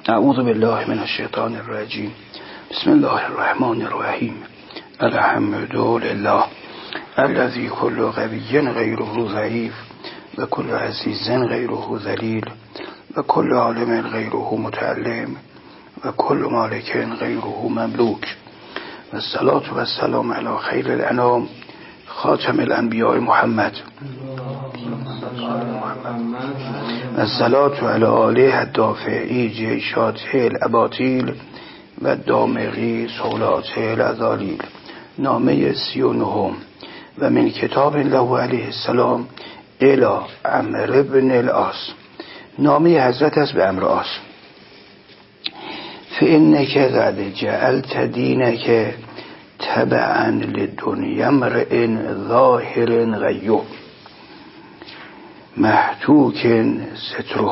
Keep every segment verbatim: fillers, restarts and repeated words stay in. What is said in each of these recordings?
اعوذ بالله من الشیطان الرجیم. بسم الله الرحمن الرحیم. الحمد لله الذي كل قوي غيره ضعيف و كل عزيز غيره ذليل و كل عالم غيره متعلم و كل مالك غيره مملوك و الصلاة و السلام على خير الانام خاتم الانبیاء محمد و الصلاة على آله الدافعی جیشاته الاباطیل و دامغی صولاته الازالیل. نامه سی و نهم و من کتاب الله علیه السلام الی عمرو بن العاص. نامه حضرت است به عمرو عاص. فإنک قد جعلت دینک تبعا لدنیا امرئ ظاهر غیب محتوک ستره.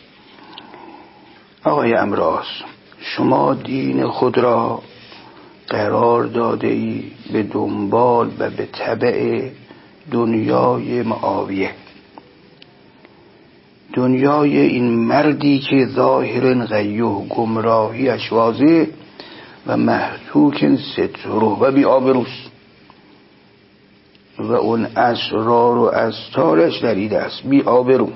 آقای عمرو عاص، شما دین خود را قرار داده ای به دنبال و به تبع دنیای معاویه، دنیای این مردی که ظاهر غیو گمراهیش واضح و محتوک ستره و بی آبروست و اون اسرار و استارش دریده است، بی آبرو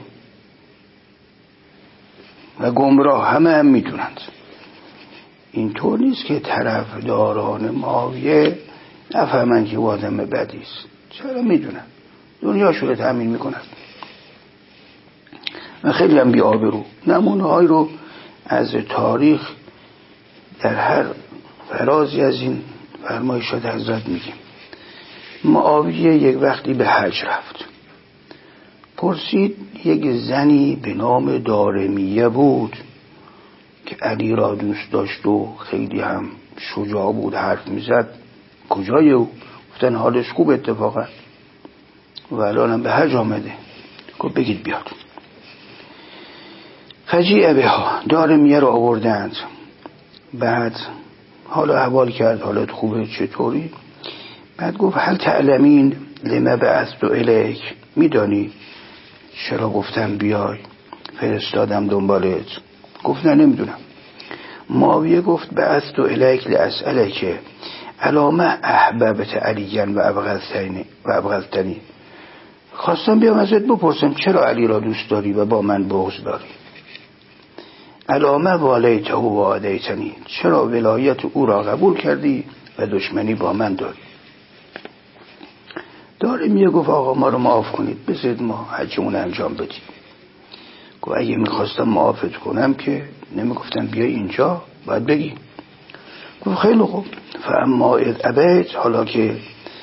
و گمراه، همه هم میتونند. اینطور نیست که طرفداران معاویه نفهمن که آدم بدیست، چرا میدونن، دنیاشو رو تأمین میکنن و خیلی هم بی آبرو. نمونه های رو از تاریخ در هر فرازی از این فرمایشات حضرت میگیم. معاویه یک وقتی به حج رفت، پرسید، یک زنی به نام دارمیه بود که علی را دوست داشت و خیلی هم شجاع بود، حرف میزد. کجای او؟ گفتن حالش خوب اتفاقا و الان هم به حج آمده. گفت بگید بیاد. فجیع بها، دارمیه را آوردند. بعد حالا احوال کرد، حالت خوبه چطوری؟ بعد گفت هل تعلمین لما بعثت الیک، میدانی چرا گفتم بیای، فرستادم دنبالت؟ گفت نه نمیدونم. معاویه گفت بعثت الیک لاسالک علامه احببت علیاً و ابغضتنی و ابغضتنی، خواستم بیام ازت بپرسم چرا علی را دوست داری و با من بغض داری؟ علامه والیته و عادیتنی، چرا ولایت او را قبول کردی و دشمنی با من داری؟ دارمیه گفت آقا ما رو معاف کنید، بذارید ما حجمون انجام بدیم. گفت اگه میخواستم معافت کنم که نمیگفتم بیا اینجا، باید بگی. گفت خیلی خوب، فاما اذ ابیت، حالا که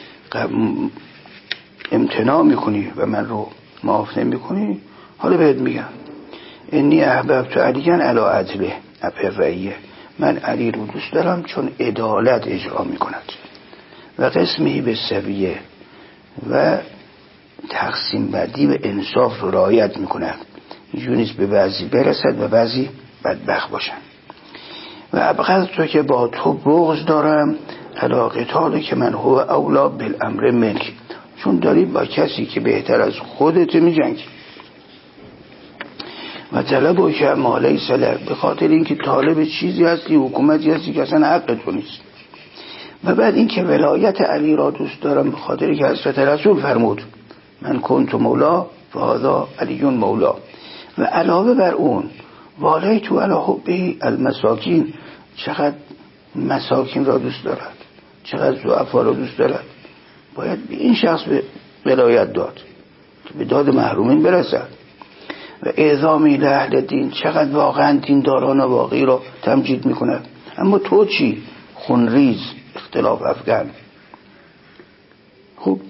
امتناع میکنی و من رو معاف نمیکنی، حالا بهت میگم انی احببت علیاً علی عدله اپرعیه، من علی رو دوست دارم چون عدالت اجرا میکند و قسمی به سویه و تقسیم بندی و انصاف رو رعایت میکند، اینجوری نیست به بعضی برسد و بعضی بدبخت باشن. و ابغض تو که با تو بغض دارم علاقه تاله که من هو اولا بالامر منک، چون داری با کسی که بهتر از خودت میجنگی. و طلب و که مالی سلب، به خاطر اینکه طالب چیزی هستی، حکومتی هستی که اصلا حق تو نیست. و بعد اینکه ولایت علی را دوست دارم به خاطر که حضرت رسول فرمود من کنت مولا فهذا علی مولا. و علاوه بر اون والیت علی حبه المساکین، چقدر مساکین را دوست دارد، چقدر ضعفا را دوست دارد، باید به این شخص به ولایت داد که به داد محرومین برسد. و اعظامی لأهل دین، چقدر واقعا دینداران واقعی را تمجید میکند. اما تو چی؟ خونریز، اختلاف افغان. خب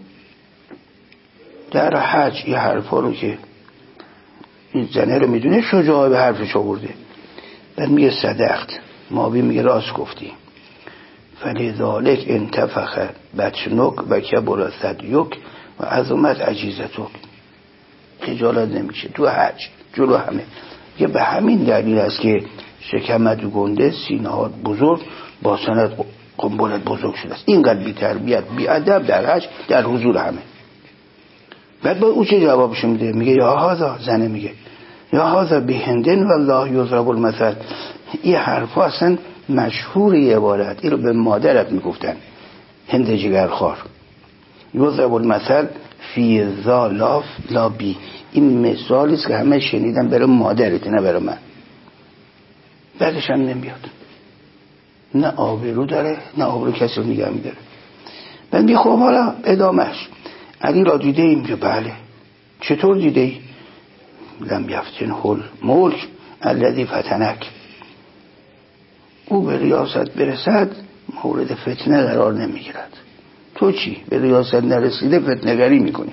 در حج این حرفا رو که این زنه رو میدونه شجاعه به حرفش آورده، بعد میگه صدقت، ماوی میگه راست گفتی. فلذالک انتفخ بطنک و کبر ثدیک و عظمت عجیزتک، خجالت نمیشه تو حج جلو همه. یه به همین دلیل است که شکمت گنده، سینه ها بزرگ، باسنت قنبلت بزرگ شده است. اینقدر بی تربیت بی ادب در حج در حضور همه. بعد با او چه جوابش میده؟ میگه یا هذا، زنه میگه یا هذا بهندن والله یضرب المثل، این حرفا اصلا مشهوری عبارت، این رو به مادرت میگفتن، هند جگرخوار. یضرب المثل فی ذا لاف لا بی. این مثالی است که همه شنیدن، برای مادرت نه برای من. بعدش هم نمیاد، نه آبرو داره نه آبرو کسی رو نگه میداره. بعد می خب حالا ادامهش علی را دیده ایم؟ که بله. چطور دیده ای؟ لم یفتن هل ملک الذی فتنک. او به ریاست برسد مورد فتنه قرار نمیگیرد. تو چی؟ به ریاست نرسیده فتنه‌گری میکنی.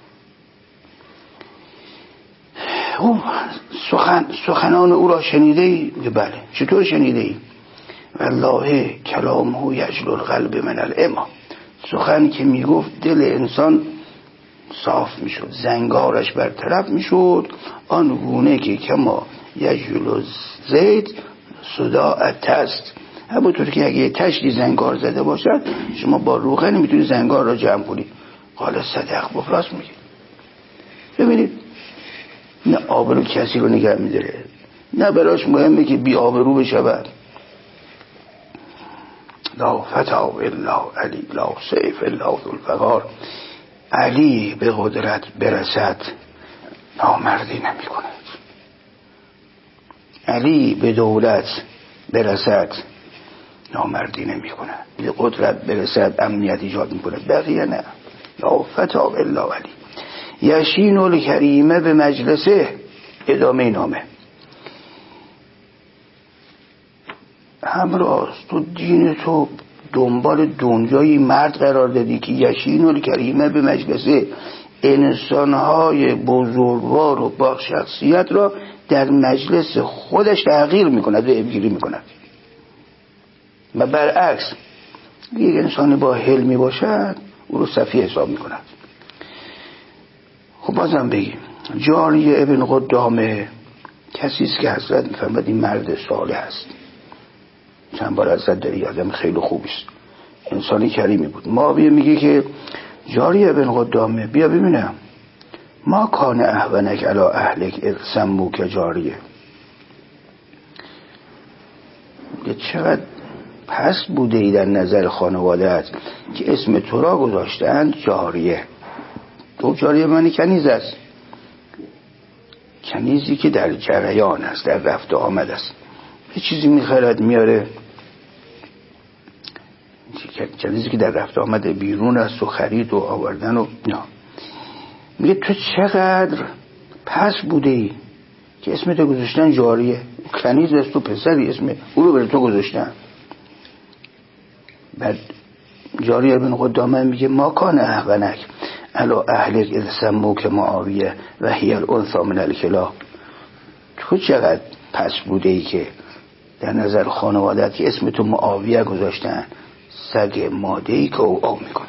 او سخن سخنان او را شنیده ای؟ بله. چطور شنیده ای؟ والله کلامه یجل القلب من العما. سخن که میگفت دل انسان صاف میشد، زنگارش برطرف میشد، آن گونه که کما یجل زید صداع تست. همونطور که اگه تشتی زنگار زده باشد شما با روغن میتونی زنگار را جمع کنی. قال صدق، گفت راست میگه. ببینید نه آبرو کسی رو نگه میداره، نه براش مهمه که بی آبرو بشود. لا فتا الا علی لا سیف الا ذو الفقار. علی به قدرت برسد نامردی نمی کند. علی به دولت برسد نامردی نمی کند. به قدرت برسد امنیت ایجاد می کند، بقیه نه. لا فتا الا علی. یشین الکریمه به مجلسه. ادامه نامه. همراز تو دین تو دنبال دنیای مرد قرار دادی که یشین الکریمه به مجلسه، انسانهای بزرگوار و با شخصیت را در مجلس خودش تحقیر میکند و ابگیری میکند. و برعکس یک انسان با حلمی باشد او رو سفیه حساب میکند. خب بازم بگیم جاری ابن قدامه کسیست که حضرت میفهمد این مرد صالح است. چند بار حضرت داری آدم خیلی خوبیست، انسانی کریمی بود. ما بیا میگه که جاری ابن قدامه بیا ببینم ما کان احونک علی اهلک اذ سموک جاریه. چقدر پس بوده ای در نظر خانواده‌ات که اسم تو را گذاشتند جاریه. تو جاریه معنی کنیز است، کنیزی که در جریان است، در رفت و آمد است، یه چیزی میخرد میاره، کنیزی که در رفت و آمد بیرون است و خرید و آوردن و نه. میگه تو چقدر پس بوده ای که اسم تو گذاشتن جاریه. کنیز است تو پسری، اسم او رو بر تو گذاشتن. بعد جاری ابن قدامه میگه ما کان احونک علی اهلک اذ سموک معاویه و هی الانثی من الکلاب. تو چقدر پس بوده ای که در نظر خانوادت که اسم تو معاویه گذاشتن، سگ ماده ای که او آم میکند.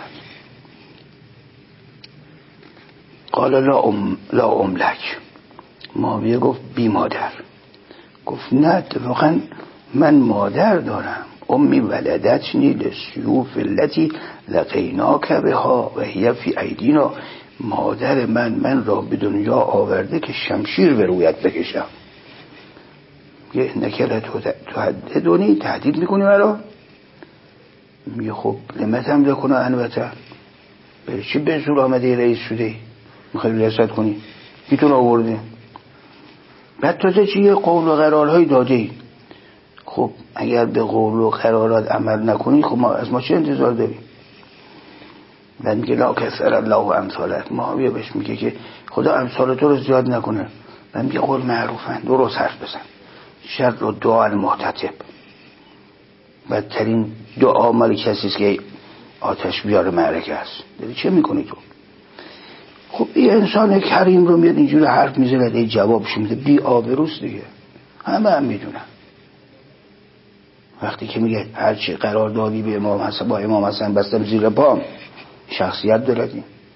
قال لا ام لا املک. معاویه گفت بی مادر. گفت نه اتفاقا من مادر دارم. امی ولدتنی لسیوف التي لقیناک بها و هی فی ایدینا. مادر من من را به دنیا آورده که شمشیر به رویت بکشم. یه نکره تو تهددونی، تهدید میکنی مرا؟ میگه خب لمتم بکنه انوته، برای چی به زور آمده رئیس شده میخوای ریاست کنی؟ میتون آورده. بعد تازه چی یه قول و قرارهایی داده. خب اگر به قول و قرارات عمل نکنی خب ما از ما چه انتظار داریم؟ بعد میگه لا کثر الله و امثالت. معاویه بهش میگه که خدا امثال تو رو زیاد نکنه. بعد میگه قول معروفن، درست حرف بزن. شر و دعا المحتطب. بدترین دعا مال کسی است که آتش بیار معرکه است. داری چه میکنی تو؟ خب این انسان کریم رو میاد اینجوری حرف میزنه، این جوابش میده، بی آبروست دیگه. همه هم میدونن. وقتی که میگه هرچی قرار دادی به امام حسن با امام حسن بستم زیر پام، شخصیت دارد.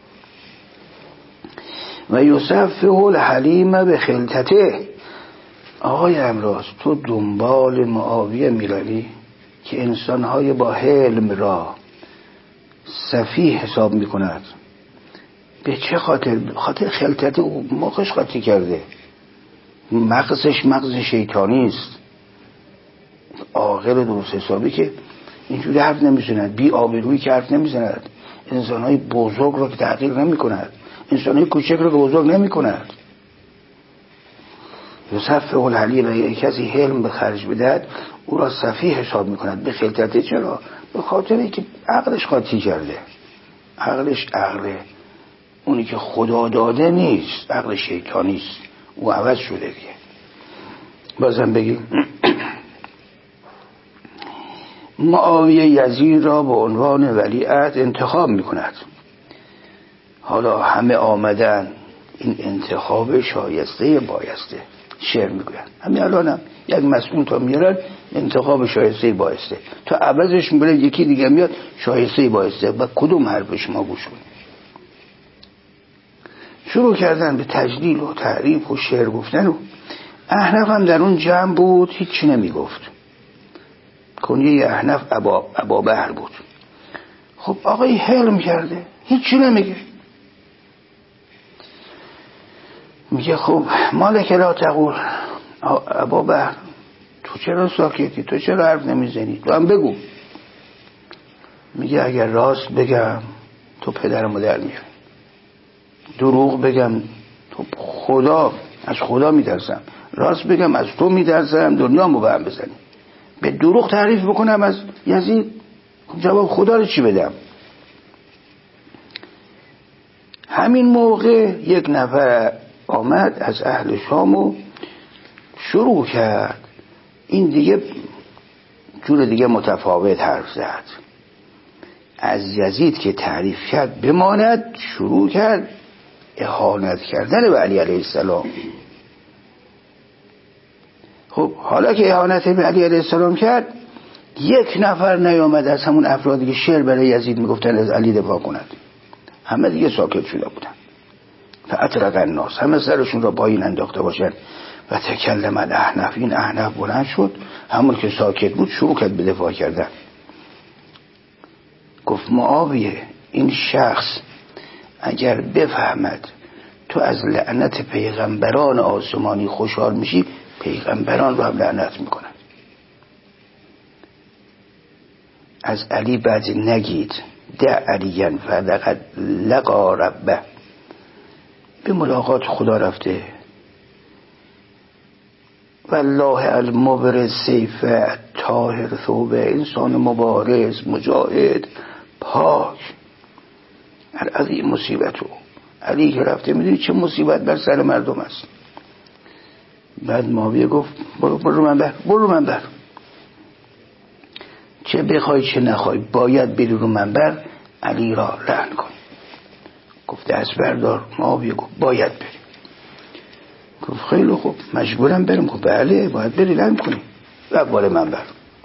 و یصفه الحلیم به خلطته. آقای امراض تو دنبال معاویه میروی که انسانهای با حلم را سفیه حساب میکند. به چه خاطر؟ خاطر خلطت او مخش قاطی کرده، مغزش مغز شیطانی است. عاقل و درست حسابی که اینجوری حرف نمیزند، بی آبرویی که حرف نمیزند، انسانهای بزرگ رو که تحقیر نمی کند، انسانهای کوچک رو که بزرگ نمی کند. یوسف الحلی و کسی حلم به خرج بدهد او را سفیه حساب می کند. به خلطته. چرا؟ به خاطر که عقلش قاطی کرده. عقلش عقل اونی که خدا داده نیست، عقل شیطانی است، او عوض شده دیگه. بازم بگیم معاویه یزید را به عنوان ولیعهد انتخاب می کند. حالا همه آمدن، این انتخاب شایسته بایسته. شعر میگوین همین الان هم یک مسئول تا میارن انتخاب شایسته بایسته، تا عوضش میبره یکی دیگه میاد شایسته بایسته. و کدوم حرف شما گوش کنید؟ شروع کردن به تجلیل و تعریف و شعر گفتن و احنف هم در اون جمع بود، هیچی نمیگفت. کنیه احنف ابا ابا بهر بود. خب آقای حلم کرده هیچی نمیگه. میگه خب مالک لا تقول ابا بهر، تو چرا ساکتی؟ تو چرا حرف نمیزنی؟ تو هم بگو. میگه اگر راست بگم تو پدرمو در میاری، دروغ بگم تو خدا از خدا میترسم، راست بگم از تو میترسم دنیامو به هم بزنی. به دروغ تعریف بکنم از یزید، جواب خدا رو چی بدم؟ همین موقع یک نفر آمد از اهل شام و شروع کرد این دیگه جور دیگه متفاوت حرف زد. از یزید که تعریف کرد بماند، شروع کرد اهانت کردن به علی علیه السلام. خب حالا که اهانت به علی علیه السلام کرد، یک نفر نیامد از همون افرادی که شعر برای یزید میگفتن از علی دفاع کند. همه دیگه ساکت شده بودن. فاطرق الناس، همه سرشون را پایین انداخته باشن. و تکلم الاحنف، این احنف بلند شد، همون که ساکت بود شروع کرد به دفاع کردن. گفت معاویه این شخص اگر بفهمد تو از لعنت پیغمبران آسمانی خوشحال میشی، پیغمبران رو هم لعنت میکنن. از علی بعد نگید دع علیاً فلقد لقا ربه، به ملاقات خدا رفته. والله المبرز سیفه طاهر ثوبه، انسان مبارز مجاهد پاک. عظیم مصیبتو، علی که رفته میدونی چه مصیبت بر سر مردم است. بعد معاویه گفت برو برو منبر، برو منبر، چه بخوای چه نخوای باید بری رو منبر علی را لعن کن. گفت دست بردار. معاویه گفت باید بری. گفت خیلی خوب مجبورم برم. گفت بله باید بری لعن کنی. و بالا منبر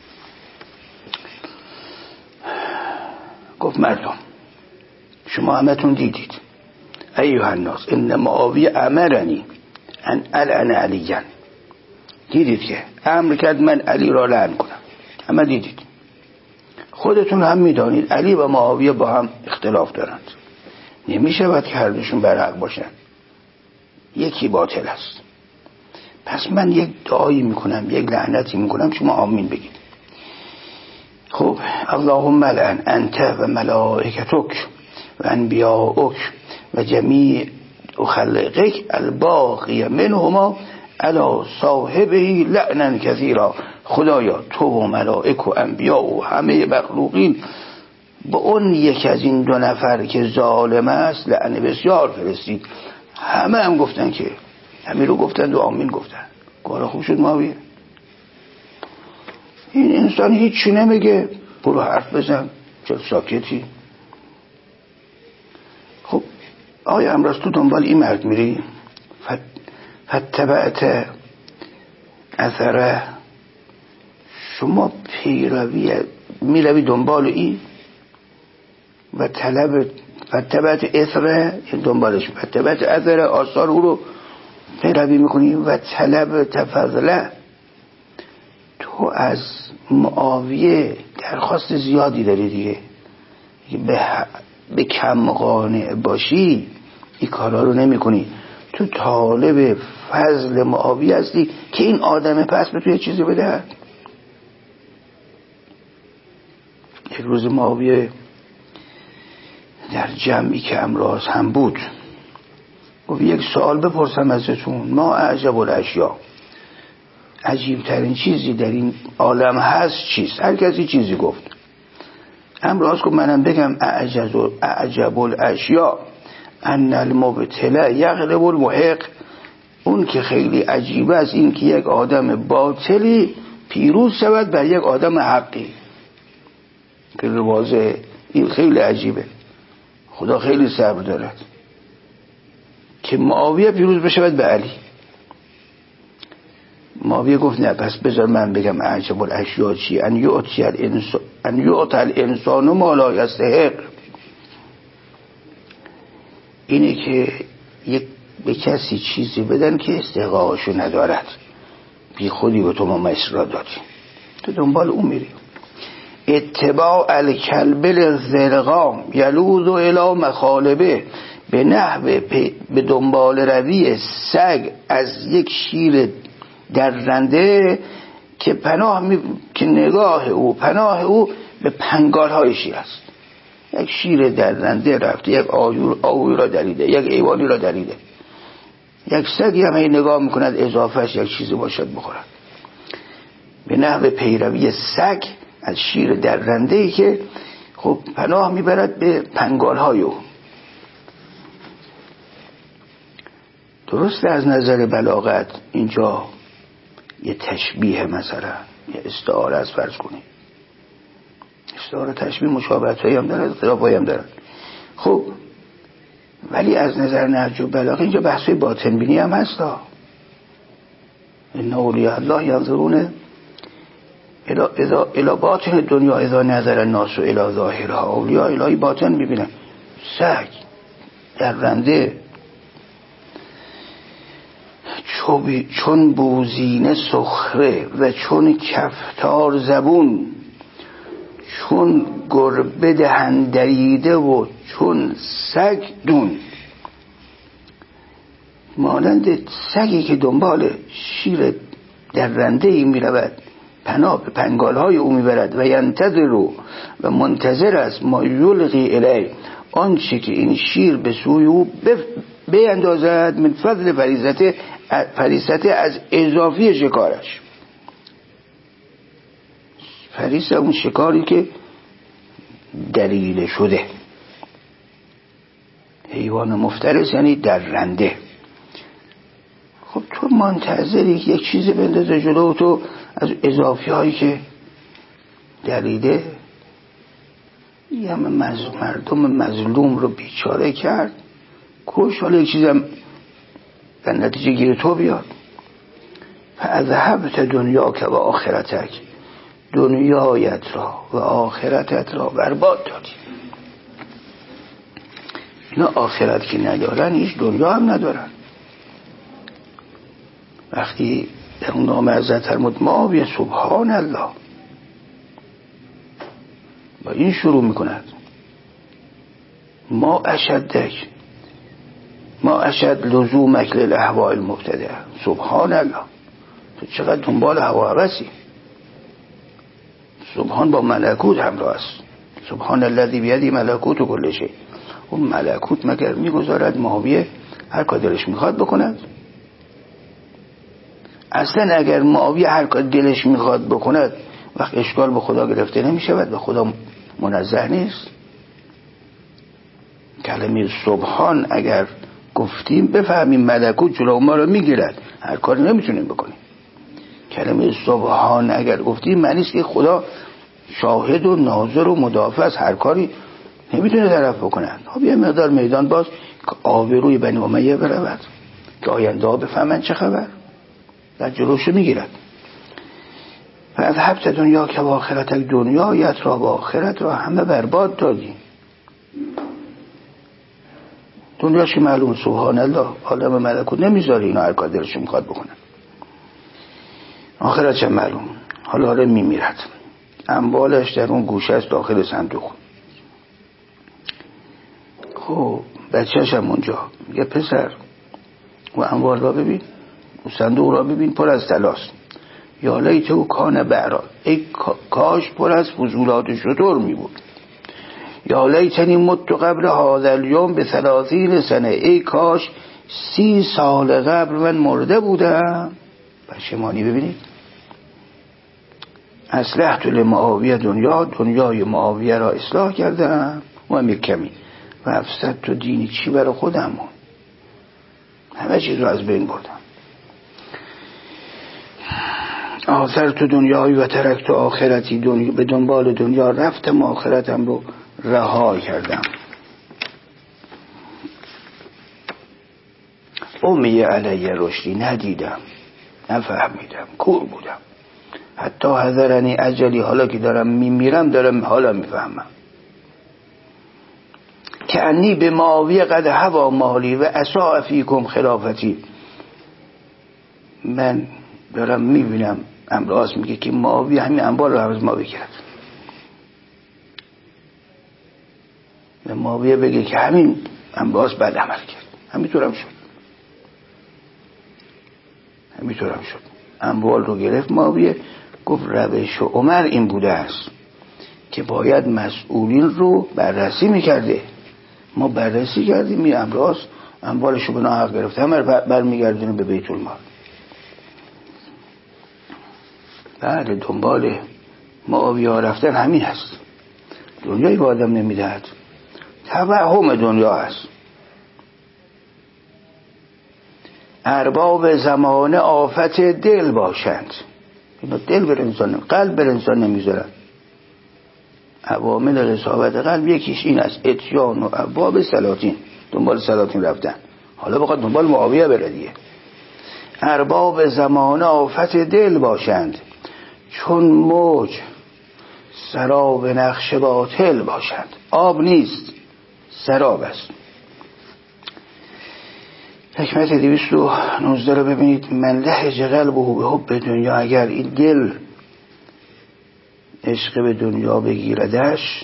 گفت مردم شما همتون دیدید ایها الناس ان معاویه امرنی ان العن علیاً، دیدید که امر کرد من علی را لعن کنم. همه دیدید. خودتون هم میدانید علی و معاویه با هم اختلاف دارند، نمیشه باید که هر دوشون بر حق باشن، یکی باطل است. پس من یک دعایی میکنم، یک لعنتی میکنم، شما آمین بگید. خب اللهم لعن انت و ملائکتک و انبیاؤک و جمیع خلقک الباقی منهما علی صاحبه لعنا کثیرا. خدایا تو و ملائک و انبیا و همه مخلوقین با اون یک از این دو نفر که ظالم است لعن بسیار فرستید. همه هم گفتن که همه رو گفتن و آمین گفتن. کار خوب شد معاویه. این انسان هیچی نمیگه، برو حرف بزن، چه ساکتی. خب آیا امروز تو دنبال این مرد میری؟ فتبعت اثره، شما پیروی میروی دنبال این و طلب فتبعت اثره، این دنبالش فتبعت اثره، آثار او رو پیروی میکنی و طلب تفضله. تو از معاویه درخواست زیادی داری دیگه، به, به کم قانع باشی این کارا رو نمی کنی. تو طالب فضل معاویه هستی که این آدم پس به تو یه چیزی بده. یک روز معاویه در جمعی که امراض هم بود گفت یک سوال بپرسم ازتون، ما اعجب الاشیا، عجیبترین چیزی در این عالم هست چیست؟ هر کسی چیزی گفت. امراض گفت منم بگم اعجب اعجب الاشیا ان المبتلى یغلب المحق، اون که خیلی عجیبه است این که یک آدم باطلی پیروز شود بر یک آدم حقی. خیلی واضحه، این خیلی عجیبه. خدا خیلی صبر دارد که معاویه پیروز بشود به علی. معاویه گفت نه، پس بذار من بگم اعجب الاشیا چی؟ ان یعطی الانسان ان یعطی الانسان ما لا یستحق، اینه که یک به کسی چیزی بدن که استحقاقشو ندارد، بی خودی به تو ما مصر را دادی، تو دنبال اون میری. اتباع الکلب الزرقام یلوذ الی مخالبه، به نحو به دنبال روی سگ از یک شیر درنده که پناه می... که نگاه او پناه او به پنگال های شیر است. یک شیر درنده رفته یک آیور آوی را دریده، یک ایوانی را دریده، یک سگی هم این نگاه میکند اضافهش یک چیزی باشد بخورد. به نحو پیروی سگ از شیر درنده‌ای که خب پناه میبرد به پنگال های او. درسته از نظر بلاغت اینجا یه تشبیه، مثلا یه استعاره از فرض کنید، استعاره تشبیه مشابهت هایی هم دارد، اختلاف هایی هم دارد. خب ولی از نظر نهج و بلاغه اینجا بحث باطن بینی هم هست. ان اولیاء الله ینظرون الی باطن دنیا اذا نظر الناس الی ظاهرها. اولیاء الهی باطن میبینن. سگ درنده چون بوزینه سخره و چون کفتار زبون، چون گربه دهندریده و چون سگ دون، مانند سگی که دنبال شیر درنده ای می رود، پناه به پنگال های او می برد و ینتظر و منتظر است ما یلقی الی، آنچه که این شیر به سوی او بیندازد من فضل فریضته فریضته از اضافی شکارش. فریضه اون شکاری که دلیل شده، حیوان مفترس یعنی درنده. خب تو منتظری یک چیزی بندازه جلو تو از اضافی هایی که دلیله. یه همه مردم مظلوم رو بیچاره کرد، کش، حالا یک چیزم در نتیجه گیر تو بیاد. فاذهبت دنیاک و آخرتک، دنیایت را و آخرتت را برباد دادی. اینا آخرت که ندارن هیچ دنیا هم ندارن. وقتی در اون نام حضرت فرمود معاویه سبحان الله، با این شروع میکند ما اشدک ما اشد لزومک للاهواء المبتدع، سبحان الله، تو چقدر دنبال هوا هوسی. سبحان با ملکوت همراه است. سبحان الذی بیدی ملکوت و کل شیء. اون ملکوت مگر میگذارد معاویه هر کار دلش میخواد بکند؟ اصلا اگر معاویه هر کار دلش میخواد بکند وقت اشکال به خدا گرفته نمیشود و خدا منزه نیست. کلمه سبحان اگر گفتیم بفهمیم ملکوت جلو ما رو میگیرد، هر کاری نمیتونیم بکنیم. کلمه سبحان اگر گفتیم معنی است که خدا شاهد و ناظر و مدافع از هر کاری نمیتونه طرف بکنن. خب یه مقدار میدان باز که آبروی بنی امیه برود که آینده ها بفهمن چه خبر، در جلوشو میگیرد. فاذهبت دنیا که و آخرتک، دنیایت را و آخرت را همه برباد دادی. دنیاش که معلوم سبحان الله عالم ملکوت نمیذاری اینا هر کار دلشون میخواد بکنن. آخرت چه معلوم، حالا آره میمیرد، اموالش در اون گوشه است داخل صندوق. خب بچهش هم اونجا، یه پسر و اموال را ببین، و صندوق را ببین پر از طلاست، یا لیته کان بعرا، ای کاش پر از فضولات شتر می بود. یا لیتنی مت قبل هذا اليوم به ثلاثین سنه، ای کاش سی سال قبل من مرده بودم. پشیمانی ببینید. اصلحت لمعاویه دنیا، دنیای معاویه را اصلاح کردم و هم یک کمی و افسد تو دینی، چی برای خودم بود، همه چیز رو از بین بردم. آخر تو دنیایی و ترک تو آخرتی، دنیا به دنبال دنیا رفتم، آخرتم رو رها کردم. امی علیه رشدی، ندیدم، نفهمیدم، کور بودم. حتی حذرنی اجلی، حالا که دارم میمیرم دارم حالا میفهمم. که انی به معاویه قد هوا مالی و اساء فیکم خلافتی. من دارم میبینم امراض میگه که معاویه همین انبار رو از ما بگیرد. به معاویه بگه که همین امراض بد عمل کرد. همینطورم شد همینطورم شد اموال رو گرفت معاویه. گفت روش عمر این بوده است که باید مسئولین رو بررسی میکرده. ما بررسی کردیم، می امراض اموالش رو به ناحق گرفت، همه برمیگردونه به بیت المال. بعد دنبال معاویه رفتن همین هست. دنیایی به آدم نمیدهد، توهم دنیا هست. ارباب زمانه آفت دل باشند. اینا دل بر انسان، قلب بر انسان نمیذارن. عوامل رسابت قلب یکیش این است، اتیان و ابواب سلاطین، دنبال سلاطین رفتن. حالا بخواد دنبال معاویه بره دیگه. ارباب زمانه آفت دل باشند، چون موج سراب نقش باطل باشند. آب نیست، سراب است. حکمت دویست و نوزده رو ببینید. من لهج قلبه به حب دنیا، اگر این دل عشق به دنیا بگیردش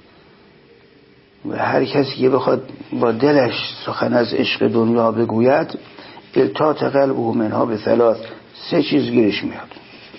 و هر کسی که بخواد با دلش سخن از عشق دنیا بگوید، التات قلبه منها به ثلاث، سه چیز گیرش میاد.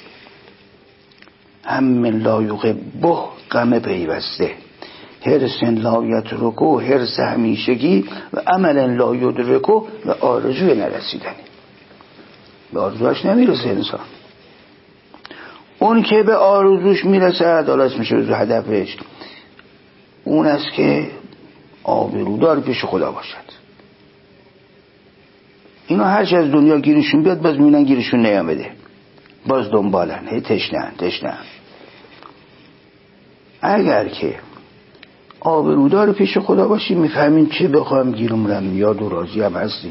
هم من لا یغبه، غم پیوسته، حرص لا یترکو، حرص همیشگی، و عمل لا یدرکو، و آرزوی نرسیدنی. به آرزوش نمیرسه انسان. اون که به آرزوش میرسد، حالا اسمش رو هدفش، اون است که آبرودار پیش خدا باشد. اینا هرچی از دنیا گیرشون بیاد باز میبینن گیرشون نیامده، باز دنبالن، هی تشنن تشنن. اگر که آبرودار پیش خدا باشی، میفهمین چه بخواهم گیرمونم میاد و راضی هم هستیم.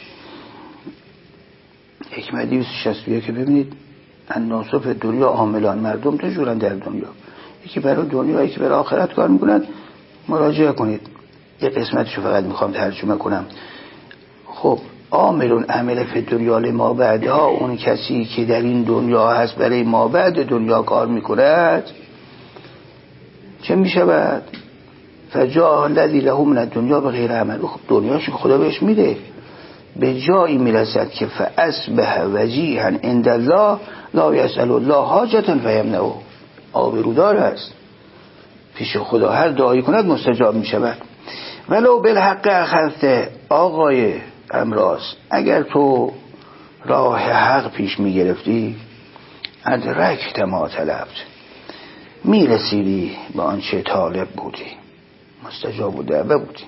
حکمت دویست و شصت و یک که ببینید. الناس فی دنیا عاملان، مردم دو جورن در دنیا، یکی برای دنیا یکی برای آخرت کار میکنن. مراجعه کنید، یه قسمتشو فقط میخوام ترجمه کنم. خب عاملون عمل فی دنیا لما بعدها، اون کسی که در این دنیا هست برای ما بعد دنیا کار میکند، چه میشود؟ فجاء الذی له من الدنیا بغیر عمل. خب دنیاشو خدا بهش میده، به جایی میرسد که فاصبح وجیها عند الله لا یسأل الله حاجة فیمنعه. آبرودار است پیش خدا، هر دعایی کند مستجاب میشود. ولو بالحق اخذت، آقای امراض، اگر تو راه حق پیش میگرفتی، ادرکت ما طلبت، میرسیدی به آنچه طالب بودی، مستجاب و دعوه بودی.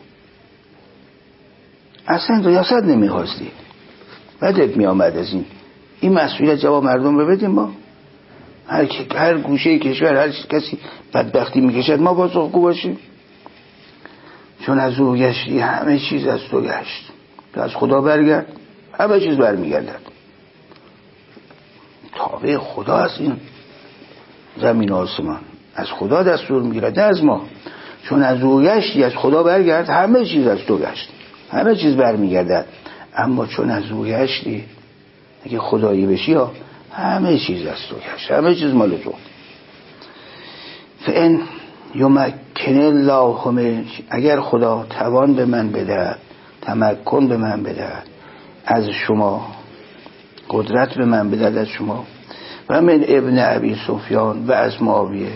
اصلا ریاست نمیخواستی، بدت میآمد از این این مسئولیت جواب مردم رو بدیم. ما هر, هر گوشه کشور هر کسی بدبختی میکشد ما پاسخگو باشیم. چون از او گشتی همه چیز از تو گشت، تو از خدا برگرد همه چیز برمیگردد. تابع خدا است این زمین آسمان، از خدا دستور میگیرد نه از ما. چون از او گشتی از خدا برگرد همه چیز از تو گشت، همه چیز برمیگردد. اما چون از او گشتی، اگه خدایی بشی ها، همه چیز از تو گشت، همه چیز مال تو. فان یمکن الله من، اگر خدا توان به من بده، تمکن به من بده از شما، قدرت به من بده از شما، و من ابن ابی سفیان و از معاویه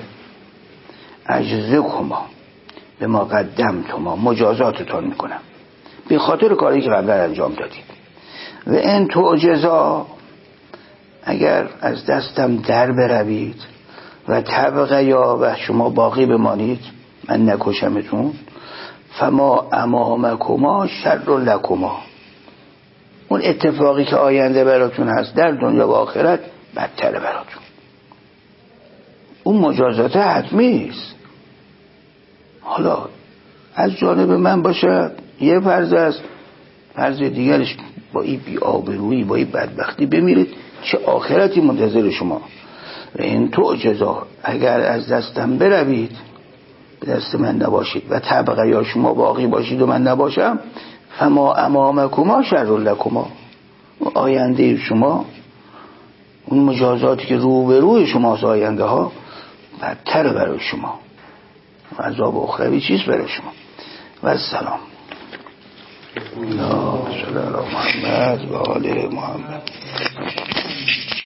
اجزکما به ما قدمتما، مجازاتتان میکنم به خاطر کاری که قبلا انجام دادید. و ان تعجزا، اگر از دستم در بروید، و تبقه یا و شما باقی بمانید، من نکشمتون، فما امامکما شر لکما، اون اتفاقی که آینده براتون هست در دنیا و آخرت بدتره براتون. اون مجازات حتمی است. حالا از جانب من باشه یه فرض است، فرض دیگرش با این بی آبرویی با این بدبختی بمیرید، چه آخرتی منتظر شما. و این تو جزا، اگر از دستم بروید به دست من نباشید، و طبقه یا شما باقی باشید و من نباشم، فما امامکما شر لکما، آینده شما، اون مجازاتی که رو به روی شماست آینده ها، بدتر برای شما، عذاب اخروی چیز برای شما. و السلام. یا صلی الله محمد و آل محمد.